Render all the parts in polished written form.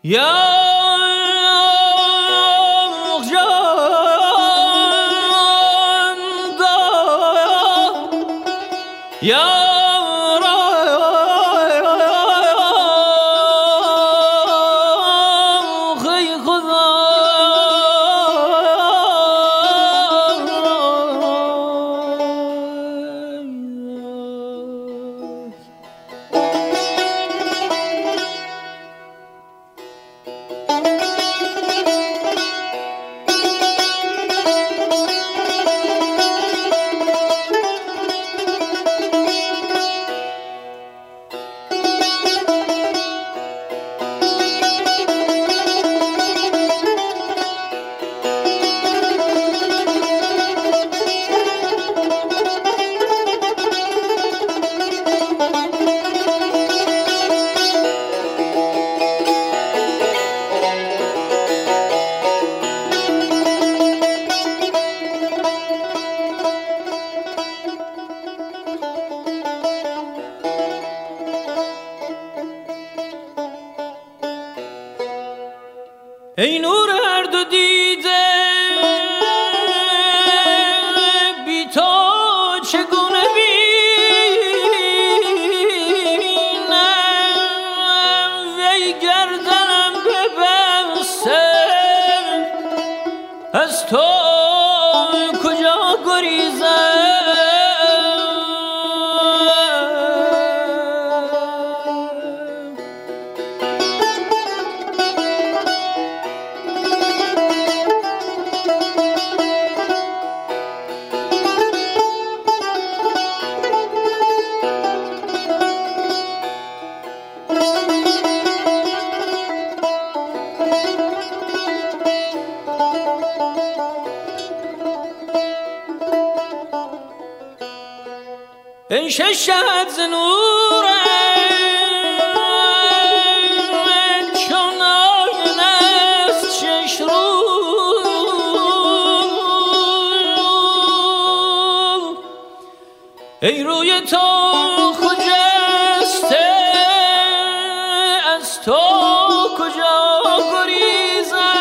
یا ای نور هر دو دیده بی تو چگونه بینم وی گردنم ببسته از تو کجا گریزم ای ششت ز نورت چون آینه است شش رو ای روی تو خجسته از تو کجا گریزم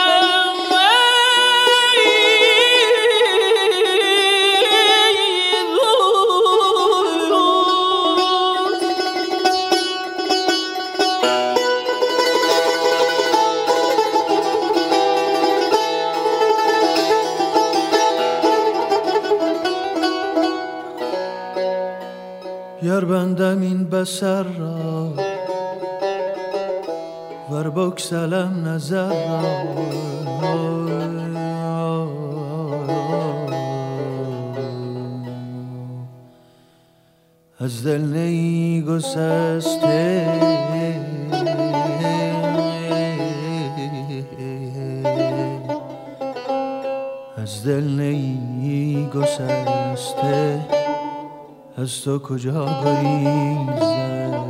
گر بندم این بسر را ور بکسلم نظر را از دل نی گسسته از دل نی گسسته از تو کجا گریزم